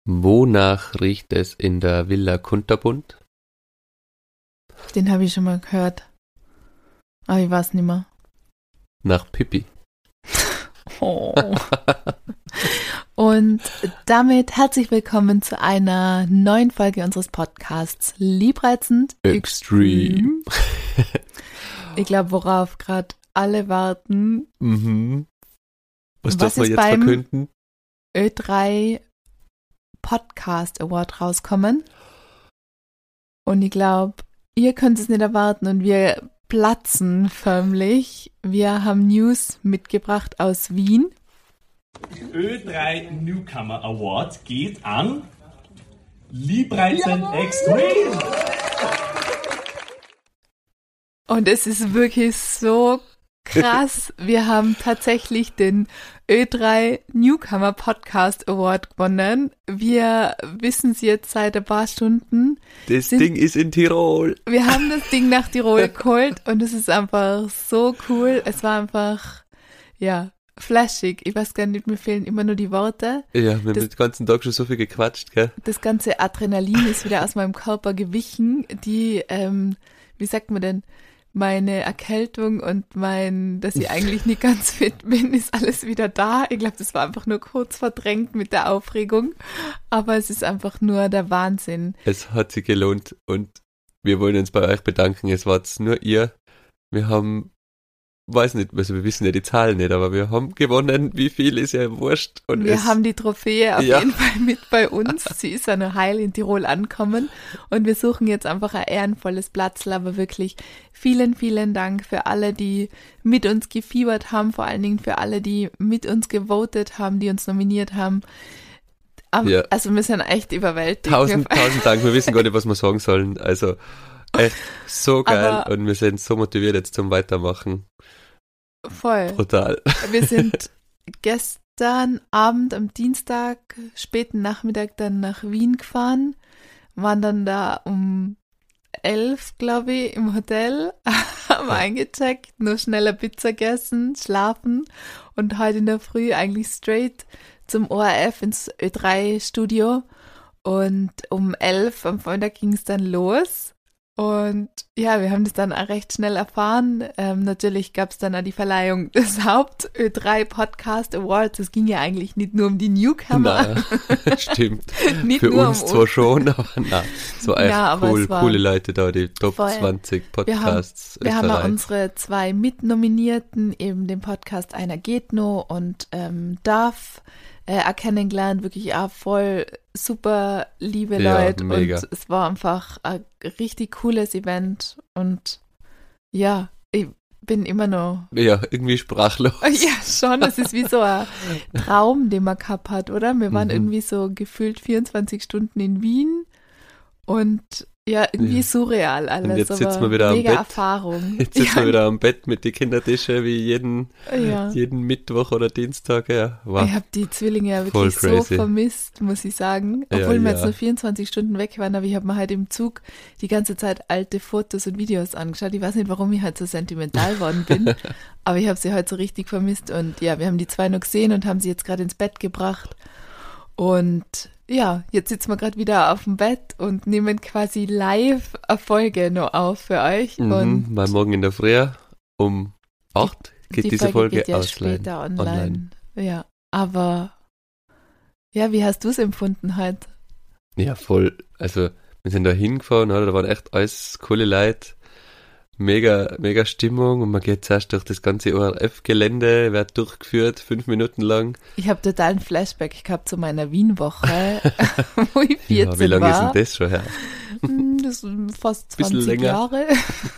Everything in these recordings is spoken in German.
Wonach riecht es in der Villa Kunterbund? Den habe ich schon mal gehört. Aber ich weiß nicht mehr. Nach Pipi. Oh. Und damit herzlich willkommen zu einer neuen Folge unseres Podcasts Liebreizend Extreme. Ich glaube, worauf gerade alle warten. Mhm. Was darf man ist jetzt beim verkünden? Ö3 Podcast Award rauskommen. Und ich glaube, ihr könnt es nicht erwarten und wir platzen förmlich. Wir haben News mitgebracht aus Wien. Ö3 Newcomer Award geht an Liebreizend Extreme. Und es ist wirklich so krass. Wir haben tatsächlich den Ö3 Newcomer Podcast Award gewonnen. Wir wissen es jetzt seit ein paar Stunden. Das Ding ist in Tirol. Wir haben das Ding nach Tirol geholt und es ist einfach so cool. Es war einfach, ja, flashig. Ich weiß gar nicht, mir fehlen immer nur die Worte. Ja, wir haben den ganzen Tag schon so viel gequatscht, gell? Das ganze Adrenalin ist wieder aus meinem Körper gewichen. Die, wie sagt man denn, meine Erkältung und dass ich eigentlich nicht ganz fit bin, ist alles wieder da. Ich glaube, das war einfach nur kurz verdrängt mit der Aufregung. Aber es ist einfach nur der Wahnsinn. Es hat sich gelohnt und wir wollen uns bei euch bedanken. Es war jetzt nur ihr. Wir haben, weiß nicht, also wir wissen ja die Zahlen nicht, aber wir haben gewonnen. Wie viel ist ja wurscht. Und wir haben die Trophäe auf Ja. jeden Fall mit bei uns. Sie ist ja nur heil in Tirol angekommen und wir suchen jetzt einfach ein ehrenvolles Platzl, aber wirklich vielen, vielen Dank für alle, die mit uns gefiebert haben, vor allen Dingen für alle, die mit uns gewotet haben, die uns nominiert haben. Aber, Ja. Also wir sind echt überwältigt. Tausend Dank. Wir wissen gar nicht, was wir sagen sollen. Also echt so geil Aber- und wir sind so motiviert jetzt zum Weitermachen. Voll. Brutal. Wir sind gestern Abend am Dienstag, späten Nachmittag dann nach Wien gefahren, waren dann da um 11, glaube ich, im Hotel, haben eingecheckt, nur schneller Pizza gegessen, schlafen und heute in der Früh eigentlich straight zum ORF ins Ö3-Studio und um 11 am Vormittag ging es dann los. Und ja, wir haben das dann auch recht schnell erfahren. Natürlich gab es dann auch die Verleihung des Haupt-Ö3 Podcast Awards. Es ging ja eigentlich nicht nur um die Newcomer. Na, stimmt. Nicht Für nur uns um zwar schon, aber na, so echt Ja, aber cool, es war coole Leute da, die Top voll. 20 Podcasts. Wir haben auch Österreich. unsere 2 Mitnominierten, eben den Podcast Einer geht nur und Darf kennengelernt, wirklich auch voll super liebe Ja, Leute mega. und es war einfach ein richtig cooles Event und ja, ich bin immer noch Ja, irgendwie sprachlos. ja, schon. Es ist wie so ein Traum, den man gehabt hat, oder? Wir waren irgendwie so gefühlt 24 Stunden in Wien und ja, irgendwie Ja. surreal alles. Und jetzt aber sitzen wir wieder am mega Bett. Erfahrung. Jetzt sitzen ja, wir wieder am Bett mit den Kindertischen wie jeden Mittwoch oder Dienstag. Ja, wow. Ich habe die Zwillinge ja Voll wirklich so crazy. vermisst, muss ich sagen. Ja, Obwohl wir jetzt ja. nur 24 Stunden weg waren, aber ich habe mir halt im Zug die ganze Zeit alte Fotos und Videos angeschaut. Ich weiß nicht, warum ich halt so sentimental geworden bin, aber ich habe sie halt so richtig vermisst. Und ja, wir haben die 2 noch gesehen und haben sie jetzt gerade ins Bett gebracht. Und ja, jetzt sitzen wir gerade wieder auf dem Bett und nehmen quasi live eine Folge noch auf für euch. Und Weil morgen in der Früh um 8 geht die diese Folge geht ja online. später online. Ja, aber ja, wie hast du es empfunden heute? Ja, voll. Also, wir sind da hingefahren, oder? Da waren echt alles coole Leute. Mega Stimmung und man geht zuerst durch das ganze ORF-Gelände, wird durchgeführt, 5 Minuten lang. Ich habe total einen Flashback gehabt zu meiner Wien-Woche, wo ich 14 Ja, wie lange ist war. denn das schon her? Das sind fast Bisschen 20 länger. Jahre.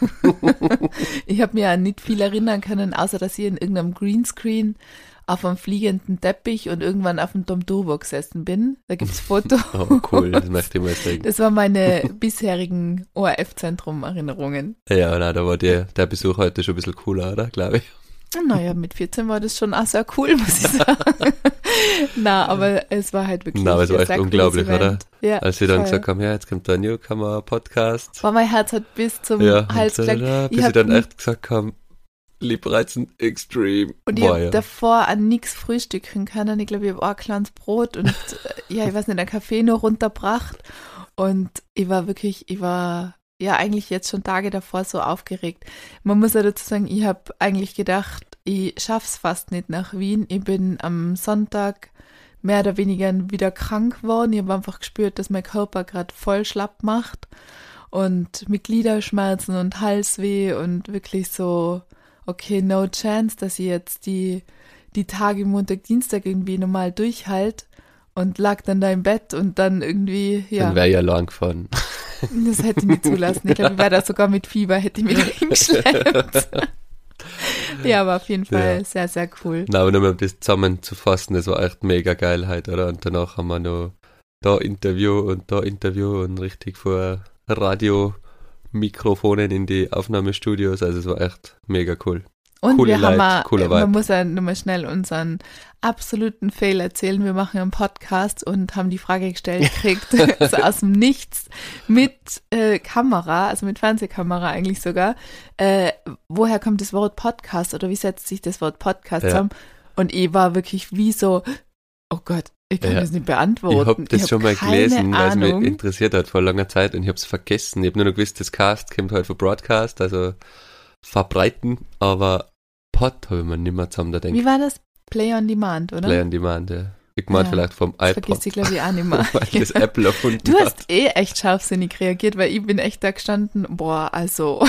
Ich habe mir an nicht viel erinnern können, außer dass ich in irgendeinem Greenscreen auf einem fliegenden Teppich und irgendwann auf dem Dom Turbo gesessen bin. Da gibt's Fotos. Oh, cool, das möchte ich mal sagen. Das waren meine bisherigen ORF-Zentrum-Erinnerungen. Ja, na, da war der Besuch heute schon ein bisschen cooler, oder? Glaube ich. Naja, mit 14 war das schon auch sehr cool, muss ich sagen. Aber es war halt wirklich Na, aber es war ein echt sehr cooles unglaublich, Event. oder? Ja, Als sie dann voll. gesagt haben, ja, jetzt kommt der Newcomer-Podcast. Boah, mein Herz hat bis zum Ja, Hals und geschlagen. bis sie dann echt gesagt haben, Liebreizend Extreme. Und ich habe davor an nichts frühstücken können. Ich glaube, ich habe auch ein kleines Brot und ja, ich weiß nicht, einen Kaffee nur runtergebracht. Und ich war ja eigentlich jetzt schon Tage davor so aufgeregt. Man muss ja dazu sagen, ich habe eigentlich gedacht, ich schaff's fast nicht nach Wien. Ich bin am Sonntag mehr oder weniger wieder krank geworden. Ich habe einfach gespürt, dass mein Körper gerade voll schlapp macht und mit Gliederschmerzen und Halsweh und wirklich so, okay, no chance, dass ich jetzt die Tage Montag, Dienstag irgendwie normal durchhalte und lag dann da im Bett und dann irgendwie, ja. Dann wäre ich allein gefahren. Das hätte ich nicht zulassen. Ich glaube, ich wäre da sogar mit Fieber, hätte ich mich da hingeschleppt. Ja, aber auf jeden Fall sehr, sehr cool. Na, aber nur um das zusammenzufassen, das war echt mega geil halt, oder? Und danach haben wir noch da Interview und richtig vor Radiomikrofonen in die Aufnahmestudios, also es war echt mega cool. Und coole wir Leute, haben cooler Vibe. man muss ja nochmal schnell unseren absoluten Fail erzählen. Wir machen einen Podcast und haben die Frage gestellt gekriegt, so aus dem Nichts, mit Kamera, also mit Fernsehkamera eigentlich sogar, woher kommt das Wort Podcast oder wie setzt sich das Wort Podcast zusammen? Und ich war wirklich wie so, oh Gott, ich kann das nicht beantworten. Ich habe das schon mal gelesen, weil es mich Ahnung. interessiert hat vor langer Zeit und ich habe es vergessen. Ich habe nur noch gewusst, das Cast kommt halt von Broadcast, also verbreiten, aber Pod habe ich mir nicht mehr zusammen da denkt. Wie war das? Play on Demand, oder? Play on Demand, ja. Ich meine vielleicht vom Das iPod. vergisst ich, glaube ich, auch nicht mehr. Weil das Apple erfunden Du hat. hast echt scharfsinnig reagiert, weil ich bin echt da gestanden, boah, also,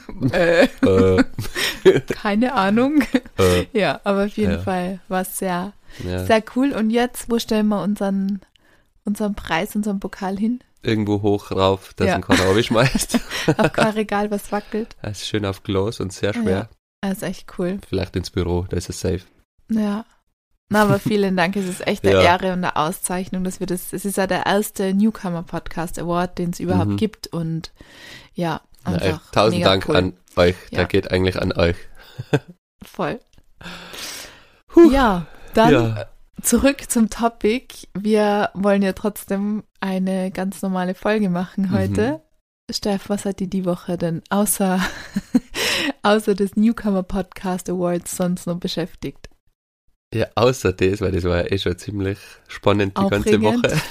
keine Ahnung. Ja, aber auf jeden Fall war es sehr, sehr cool. Und jetzt, wo stellen wir unseren Preis, unseren Pokal hin? Irgendwo hoch rauf, dass ihn keiner abschmeißt. Auf kein Regal, was wackelt. Er ist schön auf Glas und sehr schwer. Ja, das ist echt cool. Vielleicht ins Büro, da ist es safe. Ja. Na, aber vielen Dank, es ist echt eine Ehre und eine Auszeichnung, dass wir es ist ja der erste Newcomer Podcast Award, den es überhaupt gibt und ja, einfach tausend mega Dank cool. an euch, der Ja. geht eigentlich an euch. Voll. Ja, dann zurück zum Topic. Wir wollen ja trotzdem eine ganz normale Folge machen heute. Steff, was hat die Woche denn außer des Newcomer Podcast Awards sonst noch beschäftigt? Ja, außer das, weil das war ja schon ziemlich spannend die ganze Woche.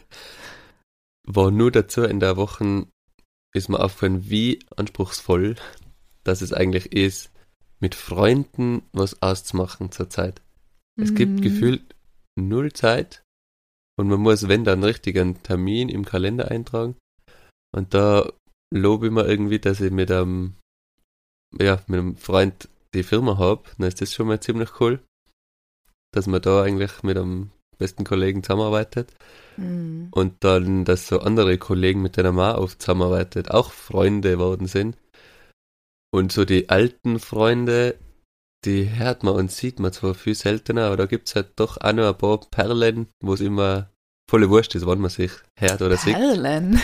War nur dazu in der Woche, ist mir aufgefallen, wie anspruchsvoll dass es eigentlich ist, mit Freunden was auszumachen zurzeit. Es gibt gefühlt 0 Zeit und man muss, wenn dann, richtig einen Termin im Kalender eintragen. Und da lobe ich mir irgendwie, dass ich mit einem Freund die Firma habe. Dann ist das schon mal ziemlich cool, dass man da eigentlich mit einem besten Kollegen zusammenarbeitet. Und dann, dass so andere Kollegen, mit denen man auch oft zusammenarbeitet, auch Freunde geworden sind. Und so die alten Freunde, die hört man und sieht man zwar viel seltener, aber da gibt es halt doch auch noch ein paar Perlen, wo es immer volle Wurscht ist, wann man sich hört oder sieht. Perlen.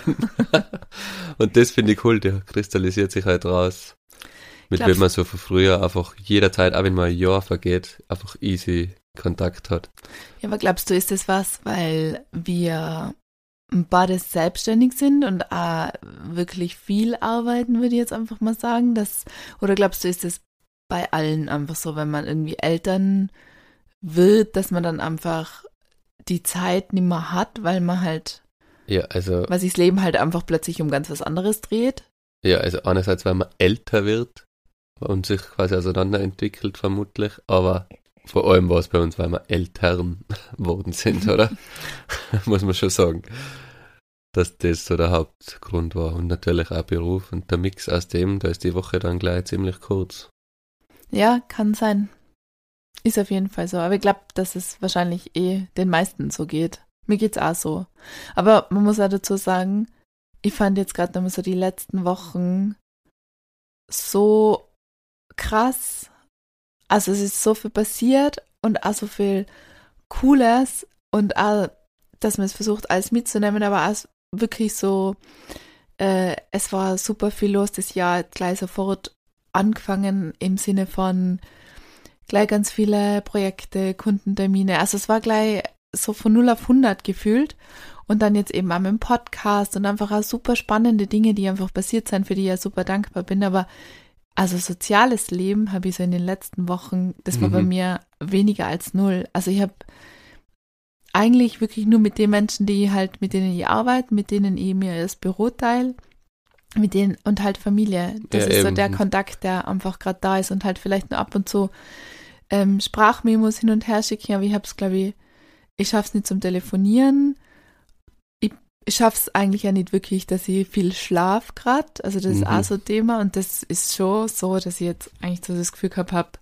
Und das finde ich cool, der kristallisiert sich halt raus. Mit wem man so von früher einfach jederzeit, auch wenn mal ein Jahr vergeht, einfach easy Kontakt hat. Ja, aber glaubst du, ist das was, weil wir beide selbstständig sind und auch wirklich viel arbeiten, würde ich jetzt einfach mal sagen, oder glaubst du, ist das bei allen einfach so, wenn man irgendwie Eltern wird, dass man dann einfach die Zeit nicht mehr hat, weil man halt, weil sich das Leben halt einfach plötzlich um ganz was anderes dreht? Ja, also einerseits, weil man älter wird und sich quasi auseinanderentwickelt vermutlich, aber vor allem war es bei uns, weil wir Eltern geworden sind, oder? Muss man schon sagen, dass das so der Hauptgrund war. Und natürlich auch Beruf und der Mix aus dem, da ist die Woche dann gleich ziemlich kurz. Ja, kann sein. Ist auf jeden Fall so. Aber ich glaube, dass es wahrscheinlich den meisten so geht. Mir geht's auch so. Aber man muss auch dazu sagen, ich fand jetzt gerade nochmal so die letzten Wochen so krass. Also es ist so viel passiert und auch so viel Cooles und auch, dass man es versucht, alles mitzunehmen, aber auch wirklich so, es war super viel los das Jahr, gleich sofort angefangen im Sinne von gleich ganz viele Projekte, Kundentermine, also es war gleich so von 0 auf 100 gefühlt und dann jetzt eben auch mit dem Podcast und einfach auch super spannende Dinge, die einfach passiert sind, für die ich ja super dankbar bin, aber also soziales Leben habe ich so in den letzten Wochen, das war bei mir weniger als 0. Also ich habe eigentlich wirklich nur mit den Menschen, mit denen ich arbeite, mit denen ich mir das Büro teile, mit denen und halt Familie. Das ist so der Kontakt, der einfach gerade da ist und halt vielleicht nur ab und zu Sprachmemos hin und her schicken, aber ich habe es, glaube ich schaffe es nicht zum Telefonieren. Ich schaffe es eigentlich ja nicht wirklich, dass ich viel schlaf gerade. Also das ist auch so ein Thema und das ist schon so, dass ich jetzt eigentlich so das Gefühl gehabt habe,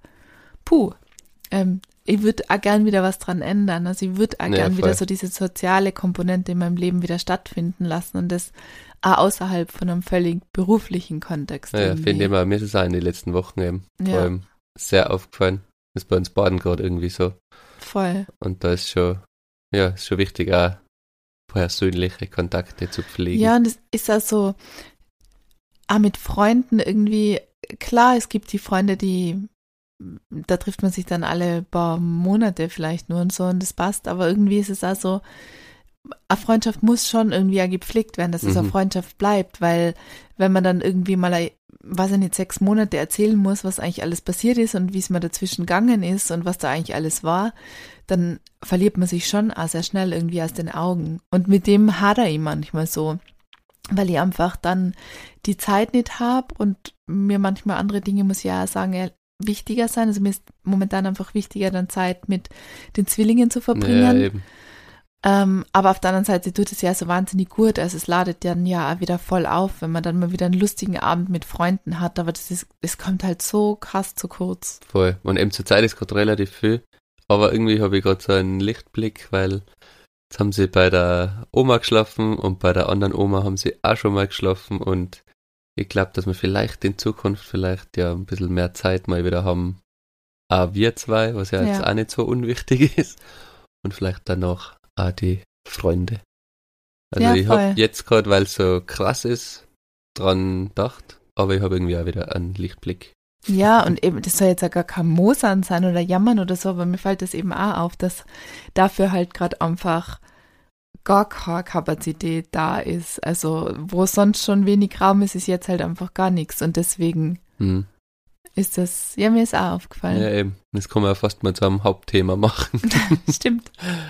ich würde auch gern wieder was dran ändern. Also ich würde auch gern wieder so diese soziale Komponente in meinem Leben wieder stattfinden lassen und das auch außerhalb von einem völlig beruflichen Kontext. Ja, finde ich mal, mir ist es auch in den letzten Wochen eben vor allem sehr aufgefallen. Das ist bei uns Baden gerade irgendwie so. Voll. Und da ist schon wichtig, auch persönliche Kontakte zu pflegen. Ja, und es ist auch so, auch mit Freunden irgendwie, klar, es gibt die Freunde, da trifft man sich dann alle paar Monate vielleicht nur und so und das passt, aber irgendwie ist es auch so, eine Freundschaft muss schon irgendwie auch gepflegt werden, dass es eine Freundschaft bleibt, weil wenn man dann irgendwie mal, weiß ich nicht, 6 Monate erzählen muss, was eigentlich alles passiert ist und wie es mir dazwischen gegangen ist und was da eigentlich alles war, dann verliert man sich schon auch sehr schnell irgendwie aus den Augen. Und mit dem hadere ich manchmal so, weil ich einfach dann die Zeit nicht habe und mir manchmal andere Dinge, muss ich ja sagen, wichtiger sein. Also mir ist momentan einfach wichtiger, dann Zeit mit den Zwillingen zu verbringen. Ja, eben. Aber auf der anderen Seite tut es ja so wahnsinnig gut. Also es ladet dann ja auch wieder voll auf, wenn man dann mal wieder einen lustigen Abend mit Freunden hat. Aber es kommt halt so krass zu kurz. Voll. Und eben zur Zeit ist gerade relativ viel. Aber irgendwie habe ich gerade so einen Lichtblick, weil jetzt haben sie bei der Oma geschlafen und bei der anderen Oma haben sie auch schon mal geschlafen. Und ich glaube, dass wir vielleicht in Zukunft ja ein bisschen mehr Zeit mal wieder haben. Auch wir zwei, was ja jetzt auch nicht so unwichtig ist. Und vielleicht dann noch die Freunde. Also ich habe jetzt gerade, weil es so krass ist, dran gedacht, aber ich habe irgendwie auch wieder einen Lichtblick. Ja, und eben, das soll jetzt ja gar kein Mosern sein oder jammern oder so, aber mir fällt das eben auch auf, dass dafür halt gerade einfach gar keine Kapazität da ist. Also wo sonst schon wenig Raum ist, ist jetzt halt einfach gar nichts und deswegen ist das, ja, mir ist auch aufgefallen. Ja, eben. Das kann man ja fast mal zu einem Hauptthema machen. Stimmt.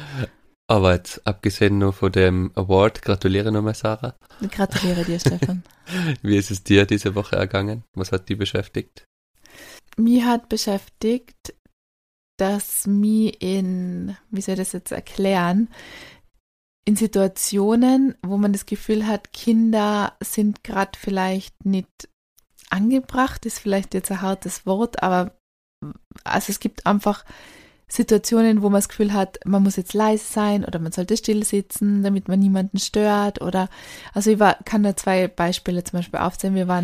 Aber jetzt, abgesehen nur von dem Award, gratuliere nochmal, Sarah. Gratuliere dir, Stefan. Wie ist es dir diese Woche ergangen? Was hat dich beschäftigt? Mich hat beschäftigt, dass mich wie soll ich das jetzt erklären, in Situationen, wo man das Gefühl hat, Kinder sind gerade vielleicht nicht angebracht, ist vielleicht jetzt ein hartes Wort, aber also es gibt einfach Situationen, wo man das Gefühl hat, man muss jetzt leise sein oder man sollte still sitzen, damit man niemanden stört oder, also ich kann da 2 Beispiele zum Beispiel aufzählen. Wir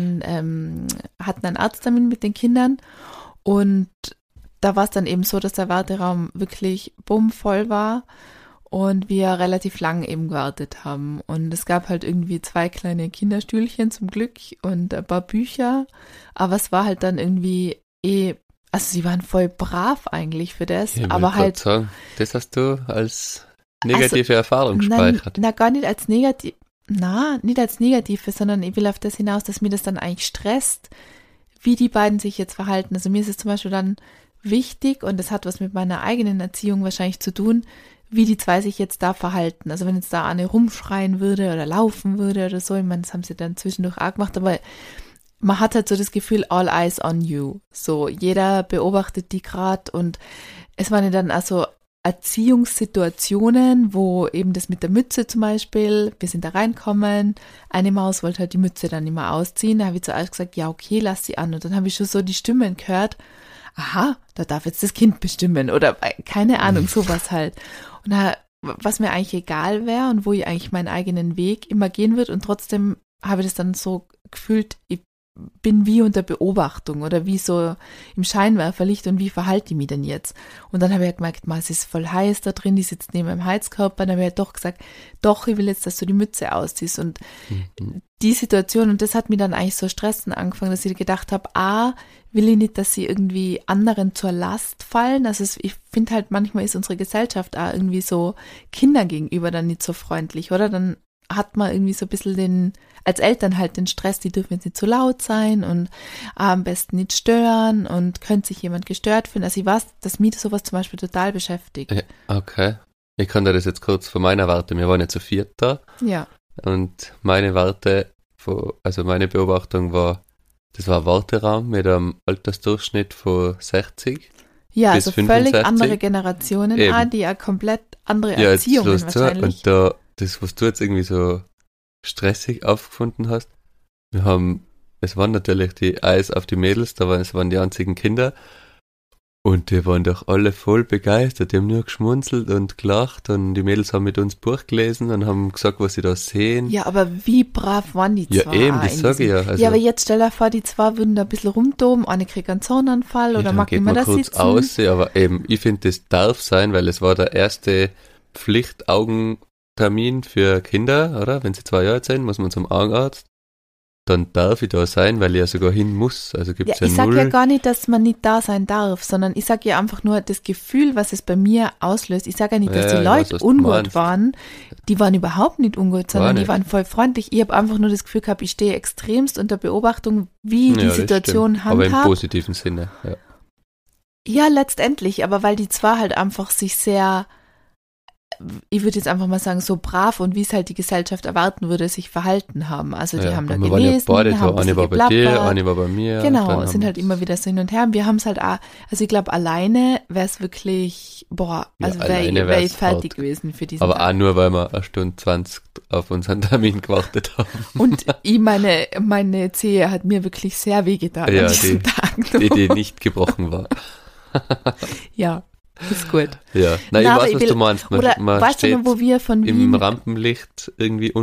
hatten einen Arzttermin mit den Kindern und da war es dann eben so, dass der Warteraum wirklich bummvoll war und wir relativ lang eben gewartet haben und es gab halt irgendwie 2 kleine Kinderstühlchen zum Glück und ein paar Bücher, aber es war halt dann irgendwie also sie waren voll brav eigentlich für das, ich aber halt. Sagen, das hast du als negative Erfahrung gespeichert. Na, gar nicht als negativ. Nicht als negative, sondern ich will auf das hinaus, dass mir das dann eigentlich stresst, wie die beiden sich jetzt verhalten. Also mir ist es zum Beispiel dann wichtig und das hat was mit meiner eigenen Erziehung wahrscheinlich zu tun, wie die 2 sich jetzt da verhalten. Also wenn jetzt da eine rumschreien würde oder laufen würde oder so, ich meine, das haben sie dann zwischendurch auch gemacht, aber man hat halt so das Gefühl, all eyes on you. So, jeder beobachtet die gerade und es waren ja dann also Erziehungssituationen, wo eben das mit der Mütze zum Beispiel, wir sind da reinkommen, eine Maus wollte halt die Mütze dann immer ausziehen, da habe ich zuerst gesagt, ja okay, lass sie an und dann habe ich schon so die Stimmen gehört, aha, da darf jetzt das Kind bestimmen oder keine Ahnung, sowas halt. Und da, was mir eigentlich egal wäre und wo ich eigentlich meinen eigenen Weg immer gehen würde und trotzdem habe ich das dann so gefühlt, ich bin wie unter Beobachtung oder wie so im Scheinwerferlicht und wie verhalte ich mich denn jetzt? Und dann habe ich gemerkt, es ist voll heiß da drin, die sitzt neben meinem Heizkörper, dann habe ich doch gesagt, doch, ich will jetzt, dass du die Mütze ausziehst und die Situation, und das hat mir dann eigentlich so stressen angefangen, dass ich gedacht habe, will ich nicht, dass sie irgendwie anderen zur Last fallen, also ich finde halt, manchmal ist unsere Gesellschaft auch irgendwie so Kindern gegenüber dann nicht so freundlich, oder? Dann hat man irgendwie so ein bisschen als Eltern halt den Stress, die dürfen jetzt nicht zu laut sein und am besten nicht stören und könnte sich jemand gestört fühlen. Also ich weiß, dass mich sowas zum Beispiel total beschäftigt. Ja, okay. Ich kann dir das jetzt kurz von meiner Warte. Wir waren ja zu viert da. Ja. Und meine meine Beobachtung war, das war ein Warteraum mit einem Altersdurchschnitt von 60. Ja, bis also völlig 65. andere Generationen, Eben. Die ja komplett andere Ja, jetzt Erziehungen schluss zu. wahrscheinlich. Und das, was du jetzt irgendwie so stressig aufgefunden hast, es waren natürlich die Eis auf die Mädels, es waren die einzigen Kinder. Und die waren doch alle voll begeistert, die haben nur geschmunzelt und gelacht und die Mädels haben mit uns Buch gelesen und haben gesagt, was sie da sehen. Ja, aber wie brav waren die Ja, zwei? eben, das sage ich ja. Also, ja, aber jetzt stell dir vor, die zwei würden da ein bisschen rumtoben, eine kriegt einen Zonenanfall oder dann mag geht nicht mehr man da kurz sitzen. aus, aber eben, ich finde, das darf sein, weil es war der erste Pflichtaugentermin für Kinder, oder? Wenn sie 2 Jahre alt sind, muss man zum Augenarzt. Dann darf ich da sein, weil ich ja sogar hin muss. Also gibt's ja Ich sag null. ja gar nicht, dass man nicht da sein darf, sondern ich sag ja einfach nur das Gefühl, was es bei mir auslöst. Ich sage ja nicht, dass Ja, die ich Leute weiß, was du ungut meinst. waren. Die waren überhaupt nicht ungut, sondern die nicht. waren voll freundlich. Ich habe einfach nur das Gefühl gehabt, ich stehe extremst unter Beobachtung, wie die das Situation stimmt. Aber im handhabt. positiven Sinne, ja. Ja, letztendlich, aber weil die zwei halt einfach sich sehr, ich würde jetzt einfach mal sagen, so brav und wie es halt die Gesellschaft erwarten würde, sich verhalten haben. Also die haben da und wir waren ja gelesen, beide haben da. Eine war bei dir, geplappert. eine war bei mir. Genau, dann sind haben halt immer wieder so hin und her. Und wir haben es halt auch, also ich glaube, alleine wäre es wirklich, Ja, also alleine wäre wär's ich fertig hart. gewesen für diesen Aber Tag. auch nur, weil wir 1:20 auf unseren Termin gewartet haben. Und meine Zehe hat mir wirklich sehr wehgetan Ja, an diesem Tag. Die nicht gebrochen war. Ja, ist gut. Ja, nein, Na, aber ich weiß, was du meinst. Oder Man weißt du steht noch, wo wir von im Wien, Rampenlicht irgendwie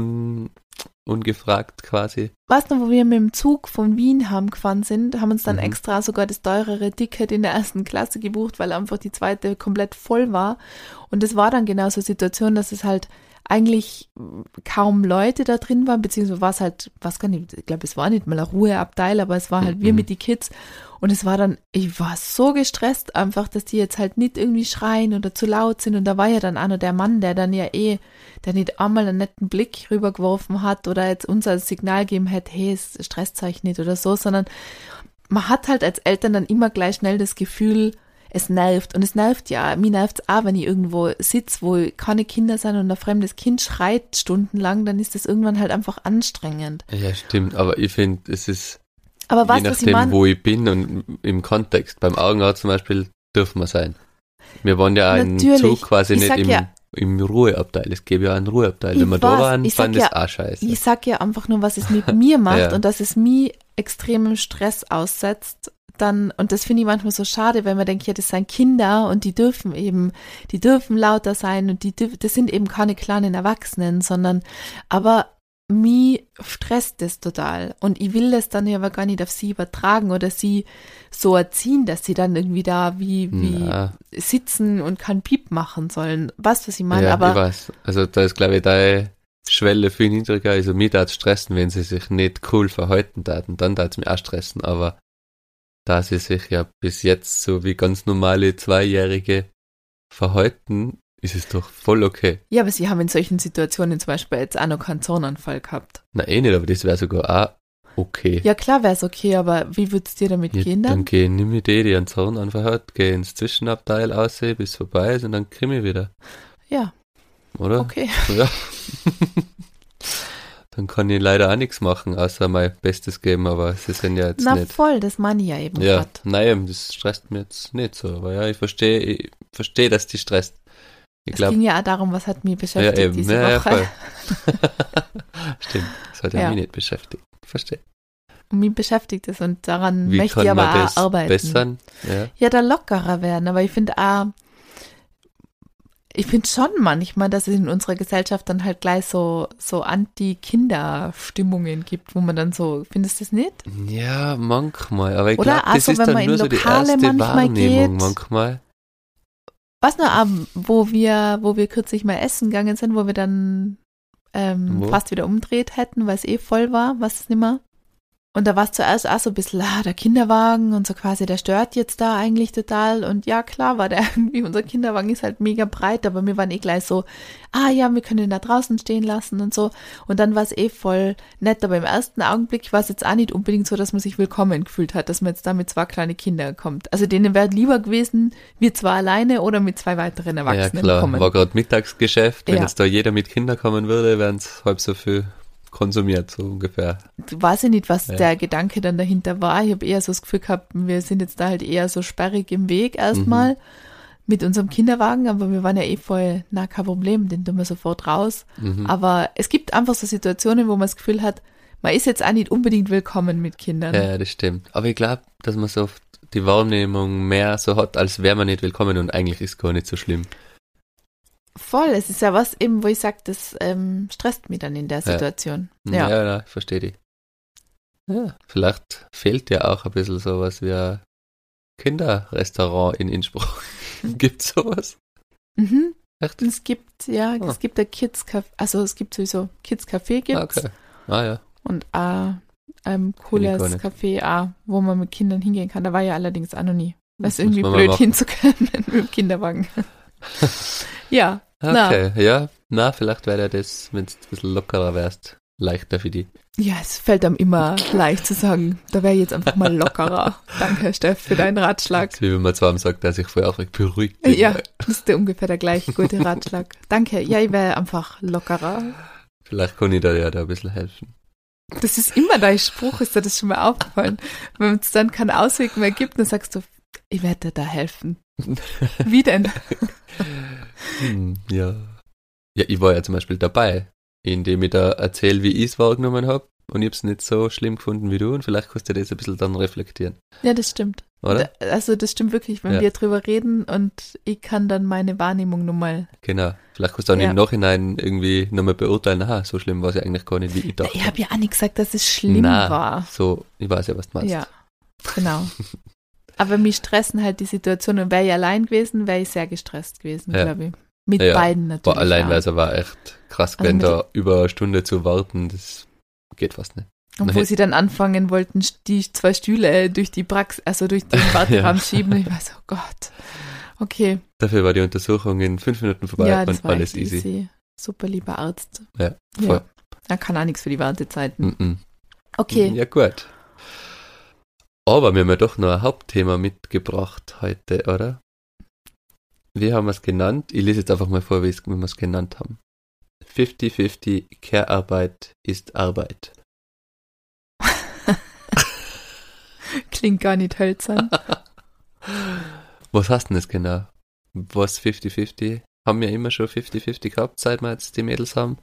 ungefragt quasi. weißt du noch, wo wir mit dem Zug von Wien heimgefahren sind, haben uns dann extra sogar das teurere Ticket in der 1. Klasse gebucht, weil einfach die zweite komplett voll war. Und es war dann genau so eine Situation, dass es halt eigentlich kaum Leute da drin waren, beziehungsweise war es halt, was gar nicht, ich glaube, es war nicht mal ein Ruheabteil, aber es war halt wir mit die Kids. Und es war dann, ich war so gestresst einfach, dass die jetzt halt nicht irgendwie schreien oder zu laut sind. Und da war ja dann auch noch der Mann, der dann ja der nicht einmal einen netten Blick rübergeworfen hat oder jetzt uns als Signal gegeben hätte, hey, es stresst euch nicht oder so, sondern man hat halt als Eltern dann immer gleich schnell das Gefühl, es nervt. Und es nervt ja, mir nervt es auch, wenn ich irgendwo sitze, wo keine Kinder sind und ein fremdes Kind schreit stundenlang, dann ist das irgendwann halt einfach anstrengend. Ja, stimmt, aber ich finde, es ist Aber je weißt du, was ich nachdem, meine? wo ich bin und im Kontext. Beim Augenarzt zum Beispiel dürfen wir sein. Wir waren ja ein Natürlich. Zug quasi Ich nicht sag ja- im Ruheabteil. Es gäbe ja einen Ruheabteil. Ich Wenn wir da weiß, waren, ich sag fand das ja- auch scheiße. Ich sag ja einfach nur, was es mit mir macht Ja. und dass es mich extremem Stress aussetzt. Dann, und das finde ich manchmal so schade, wenn man denkt, ja, das sind Kinder und die dürfen lauter sein und das sind eben keine kleinen Erwachsenen, aber mich stresst das total. Und ich will das dann ja aber gar nicht auf sie übertragen oder sie so erziehen, dass sie dann irgendwie da wie Ja. sitzen und keinen Piep machen sollen. Weißt du, was ich meine? Ja, Aber ich weiß. Also da ist, glaube ich, deine Schwelle viel niedriger. Also mir tat es stressen, wenn sie sich nicht cool verhalten taten. Dann tat es mir auch stressen. Aber da sie sich ja bis jetzt so wie ganz normale Zweijährige verhalten, ist es doch voll okay. ja, aber sie haben in solchen Situationen zum Beispiel jetzt auch noch keinen Zornanfall gehabt. Na nicht, aber das wäre sogar auch okay. Ja, klar wäre es okay, aber wie würde es dir damit Ja, gehen dann dann? geh nimm mit die einen Zornanfall hat, geh ins Zwischenabteil aus, bis vorbei ist und dann krieg ich wieder. Ja, Oder? okay. Ja. Dann kann ich leider auch nichts machen, außer mein Bestes geben, aber sie sind ja jetzt Na nicht. voll, das meine ich ja eben Ja, grad. nein, das stresst mich jetzt nicht so. Aber ja, ich verstehe, dass die stresst. Ich Es glaube, ging ja auch darum, was hat mich ja, beschäftigt eben. diese Ja, Woche. voll. Stimmt, das hat ja Ja. mich nicht beschäftigt. Verstehe. Und mich beschäftigt es und daran Wie möchte kann ich aber man auch das arbeiten. bessern? Ja. Ja, da lockerer werden, aber ich finde auch, ich finde schon manchmal, dass es in unserer Gesellschaft dann halt gleich so Anti-Kinder-Stimmungen gibt, wo man dann so, findest du das nicht? Ja, manchmal. Aber ich Oder glaube, das also, ist wenn dann man in nur so die Lokale erste manchmal Wahrnehmung geht. manchmal. Was noch, wo wir kürzlich mal essen gegangen sind, wo wir dann Wo? fast wieder umdreht hätten, weil es voll war, was ist nicht mehr? Und da war es zuerst auch so ein bisschen, der Kinderwagen und so quasi, der stört jetzt da eigentlich total. Und ja, klar war der irgendwie, unser Kinderwagen ist halt mega breit, aber wir waren gleich so, ja, wir können ihn da draußen stehen lassen und so. Und dann war es voll nett, aber im ersten Augenblick war es jetzt auch nicht unbedingt so, dass man sich willkommen gefühlt hat, dass man jetzt da mit 2 kleinen Kindern kommt. Also denen wäre lieber gewesen, wir 2 alleine oder mit 2 weiteren Erwachsenen Ja, klar, kommen. war gerade Mittagsgeschäft. Wenn Ja. jetzt da jeder mit Kindern kommen würde, wären es halb so viel konsumiert, so ungefähr. Weiß ich nicht, was Ja. der Gedanke dann dahinter war. Ich habe eher so das Gefühl gehabt, wir sind jetzt da halt eher so sperrig im Weg erstmal mit unserem Kinderwagen, aber wir waren ja voll, kein Problem, den tun wir sofort raus. Aber es gibt einfach so Situationen, wo man das Gefühl hat, man ist jetzt auch nicht unbedingt willkommen mit Kindern. Ja, das stimmt. Aber ich glaube, dass man so oft die Wahrnehmung mehr so hat, als wäre man nicht willkommen und eigentlich ist gar nicht so schlimm. Voll, es ist ja was eben, wo ich sage, das stresst mich dann in der Situation. Ja. Ich verstehe die. Ja, vielleicht fehlt ja auch ein bisschen sowas wie ein Kinderrestaurant in Innsbruck. Gibt's sowas? Mhm. Echt? Es gibt, es gibt ein Kids-Café, also es gibt sowieso Kids-Café gibt's. Okay. Ja. Und ein Kenn cooles ich gar nicht. Café, wo man mit Kindern hingehen kann. Da war ja allerdings auch noch nie. Weil es Das irgendwie muss man mal blöd machen. hinzukommen mit dem Kinderwagen. Ja, Okay, ja. Na, vielleicht wäre ja das, wenn du ein bisschen lockerer wärst, leichter für die. ja, es fällt einem immer leicht zu sagen, da wäre ich jetzt einfach mal lockerer. Danke, Steff, für deinen Ratschlag. Das ist wie wenn man zu einem sagt, der sich voll aufregt, beruhigt dich Ja, mal. das ist ungefähr der gleiche gute Ratschlag. Danke, ja, ich wäre einfach lockerer. Vielleicht kann ich da ja da ein bisschen helfen. Das ist immer dein Spruch, ist dir das schon mal aufgefallen? Wenn es dann keinen Ausweg mehr gibt, dann sagst du, ich werde dir da helfen. Wie denn? Ja. Ja, ich war ja zum Beispiel dabei, indem ich da erzähle, wie ich es wahrgenommen habe. Und ich habe es nicht so schlimm gefunden wie du. Und vielleicht kannst du das ein bisschen dann reflektieren. Ja, das stimmt. Oder? Also das stimmt wirklich, wenn Ja. wir drüber reden und ich kann dann meine Wahrnehmung nochmal. Genau. Vielleicht kannst du dann Ja. im Nachhinein irgendwie nochmal beurteilen, aha, so schlimm war es ja eigentlich gar nicht, wie ich dachte. Ich habe ja auch nicht gesagt, dass es schlimm Nein, war. so, ich weiß ja, was du meinst. Ja, genau. Aber mich stressen halt die Situationen. Wäre ich allein gewesen, wäre ich sehr gestresst gewesen, Ja. glaube ich. Mit Ja, beiden natürlich. War allein, auch. weil es war echt krass, Also wenn mit- da über eine Stunde zu warten, das geht fast nicht. Und wo sie dann anfangen wollten, die 2 Stühle durch die Praxis, also durch den Warteraum schieben. Und ich war so, oh Gott. Okay. Dafür war die Untersuchung in 5 Minuten vorbei Ja, das und war alles echt easy. Super lieber Arzt. Ja, voll. Ja. Er kann auch nichts für die Wartezeiten. Mhm. Okay. Ja, gut. Aber wir haben ja doch noch ein Hauptthema mitgebracht heute, oder? Wie haben wir es genannt? Ich lese jetzt einfach mal vor, wie wir es genannt haben. 50-50 Care-Arbeit ist Arbeit. Klingt gar nicht hölzern. Was heißt denn das genau? Was 50-50? Haben wir immer schon 50-50 gehabt, seit wir jetzt die Mädels haben?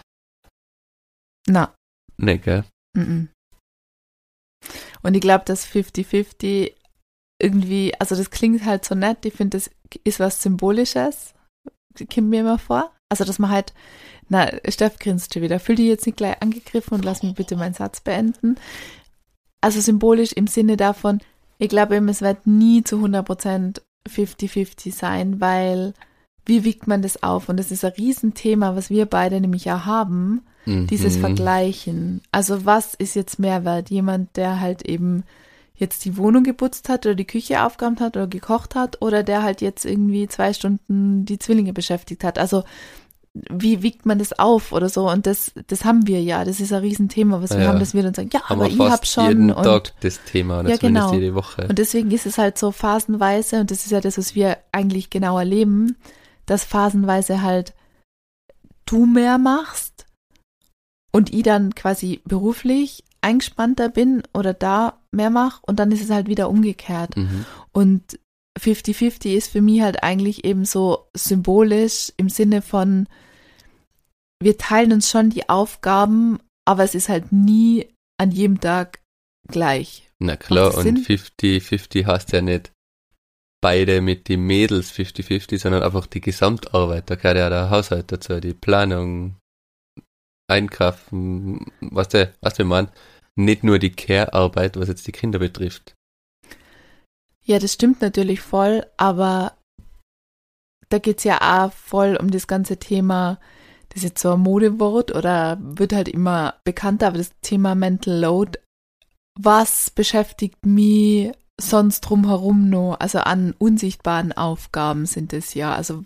Na. Nee, gell? Mhm. Und ich glaube, dass 50-50 irgendwie, also das klingt halt so nett, ich finde, das ist was Symbolisches, kommt mir immer vor. Also, dass man halt, Steff grinst schon wieder, fühl dich jetzt nicht gleich angegriffen und lass mich bitte meinen Satz beenden. Also symbolisch im Sinne davon, ich glaube eben, es wird nie zu 100% 50-50 sein, weil wie wiegt man das auf? Und das ist ein Riesenthema, was wir beide nämlich auch haben, dieses Vergleichen. Also was ist jetzt Mehrwert? Jemand, der halt eben jetzt die Wohnung geputzt hat oder die Küche aufgeräumt hat oder gekocht hat oder der halt jetzt irgendwie 2 Stunden die Zwillinge beschäftigt hat. Also wie wiegt man das auf oder so? Und das haben wir ja. Das ist ein Riesenthema, was wir Ja. haben, dass wir dann sagen, ja, Haben aber wir ich fast hab schon. jeden Und Tag das Thema, oder Ja, zumindest genau. jede Woche. Und deswegen ist es halt so phasenweise, und das ist ja das, was wir eigentlich genau erleben, dass phasenweise halt du mehr machst und ich dann quasi beruflich eingespannter bin oder da mehr mache und dann ist es halt wieder umgekehrt. Mhm. Und 50-50 ist für mich halt eigentlich eben so symbolisch im Sinne von, wir teilen uns schon die Aufgaben, aber es ist halt nie an jedem Tag gleich. Na klar, Macht das und Sinn? 50-50 heißt ja nicht beide mit den Mädels 50-50, sondern einfach die Gesamtarbeit. Da gehört ja der Haushalt dazu, die Planung, Einkaufen, was wir meinen. Nicht nur die Care-Arbeit, was jetzt die Kinder betrifft. Ja, das stimmt natürlich voll, aber da geht's ja auch voll um das ganze Thema, das ist jetzt so ein Modewort oder wird halt immer bekannter, aber das Thema Mental Load was beschäftigt mich sonst drumherum noch? Also an unsichtbaren Aufgaben sind es ja. Also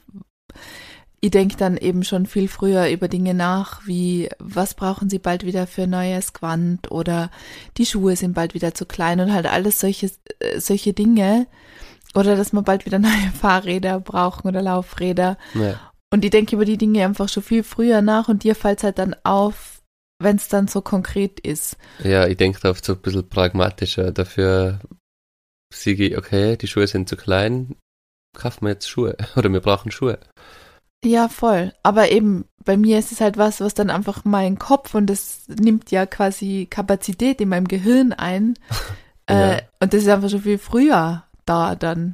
ich denke dann eben schon viel früher über Dinge nach, wie was brauchen sie bald wieder für neues Gewand oder die Schuhe sind bald wieder zu klein und halt alles solche Dinge. Oder dass wir bald wieder neue Fahrräder brauchen oder Laufräder. Ja. Und ich denke über die Dinge einfach schon viel früher nach und dir fällt es halt dann auf, wenn es dann so konkret ist. Ja, ich denke da oft so ein bisschen pragmatischer. Dafür sage ich, okay, die Schuhe sind zu klein, kaufen wir jetzt Schuhe oder wir brauchen Schuhe. Ja, voll. Aber eben, bei mir ist es halt was dann einfach mein Kopf und das nimmt ja quasi Kapazität in meinem Gehirn ein. Ja. Und das ist einfach schon viel früher da dann.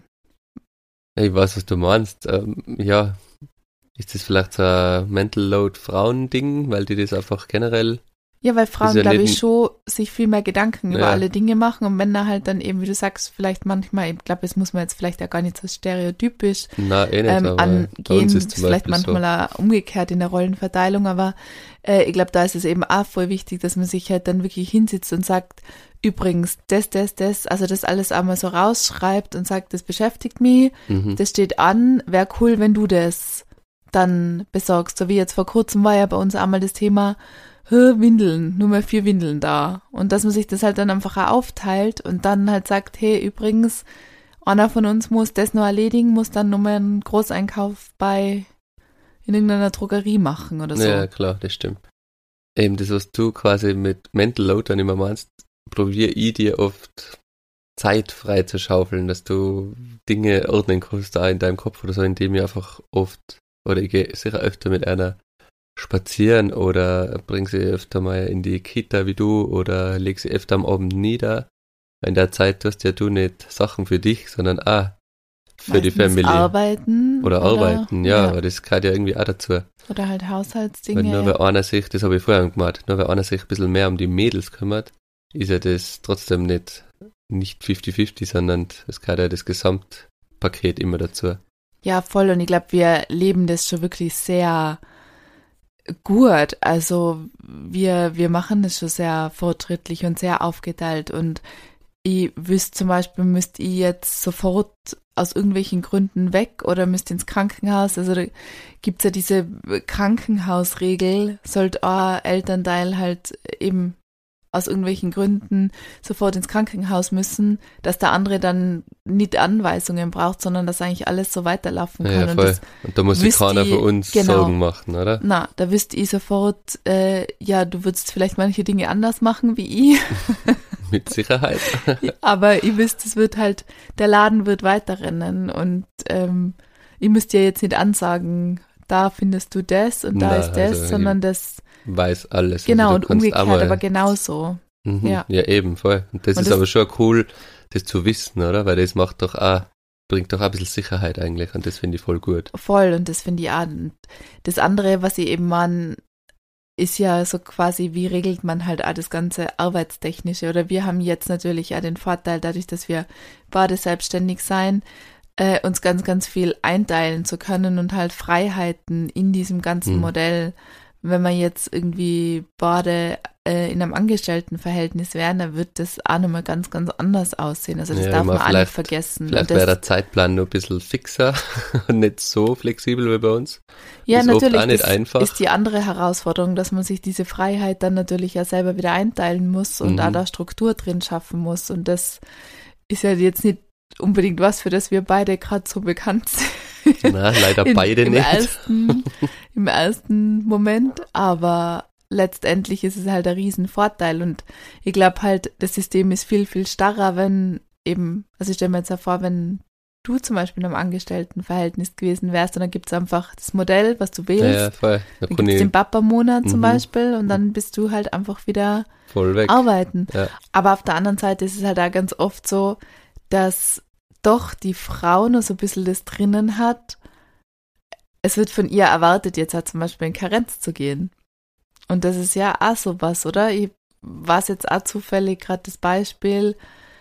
Ich weiß, was du meinst. Ja, ist das vielleicht so ein Mental Load Frauen-Ding, weil die das einfach generell... Ja, weil Frauen, ja glaube nicht ich, schon sich viel mehr Gedanken über alle Dinge machen und Männer halt dann eben, wie du sagst, vielleicht manchmal, ich glaube, das muss man jetzt vielleicht ja gar nicht so stereotypisch Na, eh nicht, aber angehen. bei uns ist Ist zum vielleicht Beispiel manchmal auch umgekehrt in der Rollenverteilung, aber ich glaube, da ist es eben auch voll wichtig, dass man sich halt dann wirklich hinsitzt und sagt, übrigens, das, also das alles einmal so rausschreibt und sagt, das beschäftigt mich, das steht an, wäre cool, wenn du das dann besorgst. So wie jetzt vor kurzem war ja bei uns einmal das Thema, Windeln, nur mehr 4 Windeln da. Und dass man sich das halt dann einfach auch aufteilt und dann halt sagt, hey, übrigens, einer von uns muss das noch erledigen, muss dann nochmal einen Großeinkauf in irgendeiner Drogerie machen oder so. Ja, klar, das stimmt. Eben das, was du quasi mit Mental Load dann immer meinst, probiere ich dir oft Zeit frei zu schaufeln, dass du Dinge ordnen kannst, da in deinem Kopf oder so, indem ich einfach oft, oder ich gehe sicher öfter mit einer spazieren oder bring sie öfter mal in die Kita wie du oder leg sie öfter am Abend nieder. In der Zeit tust ja du nicht Sachen für dich, sondern für die Family. Arbeiten. Oder arbeiten, ja, aber das gehört ja irgendwie auch dazu. Oder halt Haushaltsdinge. Weil nur weil einer sich, das habe ich vorher gemacht, nur weil einer sich ein bisschen mehr um die Mädels kümmert, ist ja das trotzdem nicht 50-50, sondern es gehört ja das Gesamtpaket immer dazu. Ja, voll. Und ich glaube, wir leben das schon wirklich sehr gut. Also wir machen das schon sehr fortschrittlich und sehr aufgeteilt. Und ich wüsste zum Beispiel, müsste ich jetzt sofort aus irgendwelchen Gründen weg oder müsste ins Krankenhaus. Also da gibt's ja diese Krankenhausregel, sollte ein Elternteil halt eben aus irgendwelchen Gründen sofort ins Krankenhaus müssen, dass der andere dann nicht Anweisungen braucht, sondern dass eigentlich alles so weiterlaufen kann. Ja, voll. Und da muss sich keiner für uns Sorgen machen, oder? Na, da wüsste ich sofort, du würdest vielleicht manche Dinge anders machen wie ich. Mit Sicherheit. Aber ich wüsste, der Laden wird weiterrennen und ich müsste ja jetzt nicht ansagen, da findest du das und da ist das, sondern das weiß alles. Genau, also und umgekehrt, aber genauso. Ja, eben, voll. Und das ist aber schon cool, das zu wissen, oder? Weil das bringt doch auch ein bisschen Sicherheit eigentlich und das finde ich voll gut. Voll, und das finde ich auch. Und das andere, was ich eben meine, ist ja so quasi, wie regelt man halt auch das ganze Arbeitstechnische, oder wir haben jetzt natürlich auch den Vorteil, dadurch, dass wir beide selbstständig sein, uns ganz, ganz viel einteilen zu können und halt Freiheiten in diesem ganzen Modell. Wenn man jetzt irgendwie beide in einem Angestelltenverhältnis wären, dann wird das auch nochmal ganz, ganz anders aussehen. Also das darf man auch nicht vergessen. Vielleicht wäre der Zeitplan nur ein bisschen fixer und nicht so flexibel wie bei uns. Ja, ist natürlich, oft auch nicht das einfach. Ist die andere Herausforderung, dass man sich diese Freiheit dann natürlich ja selber wieder einteilen muss und auch da Struktur drin schaffen muss. Und das ist ja jetzt nicht unbedingt was, für das wir beide gerade so bekannt sind. Na, leider beide nicht. Im ersten Moment, aber letztendlich ist es halt ein Riesenvorteil und ich glaube halt, das System ist viel, viel starrer, wenn eben, also ich stelle mir jetzt vor, wenn du zum Beispiel in einem Angestelltenverhältnis gewesen wärst und dann gibt es einfach das Modell, was du wählst. Ja, voll. Dann gibt es den Papa-Monat zum Beispiel und dann bist du halt einfach wieder voll weg. Arbeiten. Ja. Aber auf der anderen Seite ist es halt auch ganz oft so, dass doch die Frau noch so ein bisschen das drinnen hat, es wird von ihr erwartet, jetzt halt zum Beispiel in Karenz zu gehen. Und das ist ja auch sowas, oder? Ich weiß jetzt auch zufällig gerade das Beispiel,